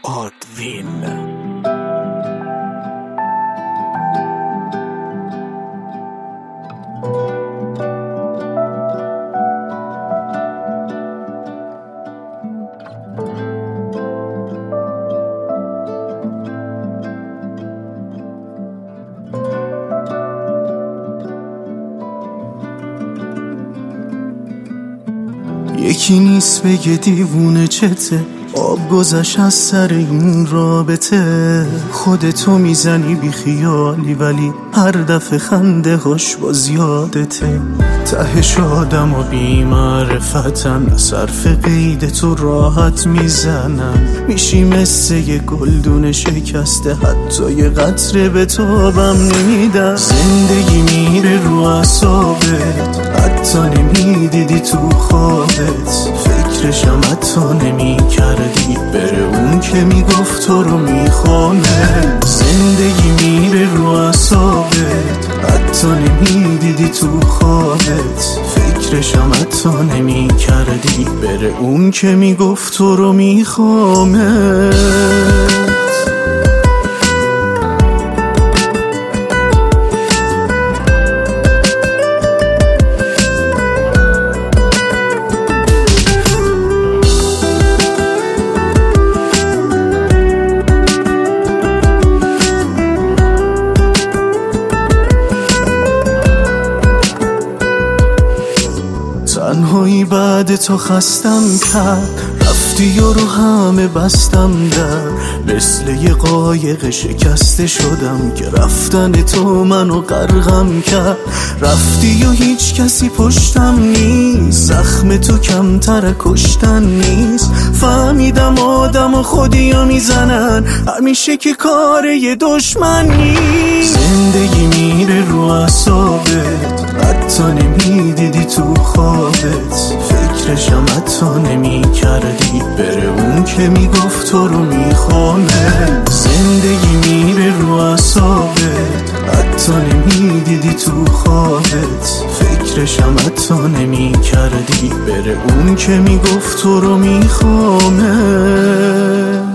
آدوین. یکی نیست بگه دیوونه چته، آب گذشت از سر این رابطه. خودتو میزنی بی خیالی ولی هر دفعه خنده هاش باز یادته. تهش آدم و بی معرفتن، صرف قید تو راحت میزنن. میشی مثل یه گلدون شکسته، حتی یه قطره به تابم نمیدن. زندگی میره رو اعصابت، حتی نمیدیدی تو خوابت. فکرشم حتی نمیکردی، بره اون که میگفت تو رو میخوانه. زندگی میره رو اعصابت، حتی نمیدیدی تو خوابت. فکرشم حتی نمیکردی، بره اون که میگفت تو رو میخوانه. تنهایی بعد تو خستم کرد، رفتی و رو همه بستم در. مثل یه قایق شکسته شدم که رفتن تو منو غرقم کرد. رفتی و هیچ کسی پشتم نیست، زخم تو کمتر کشتن نیست. فهمیدم آدم و خودیو میزنن، همیشه که کار یه دشمن نیست. زندگی میره رو اعصابت، حتی نمیدیدی تو خوابت. فکرشم حتی نمیکردی، بره اون که میگفت تو رو میخوانه. زندگی میره رو اعصابت، حتی نمیدیدی تو خوابت. فکرشم حتی نمیکردی، بره اون که میگفت تو رو میخوانه.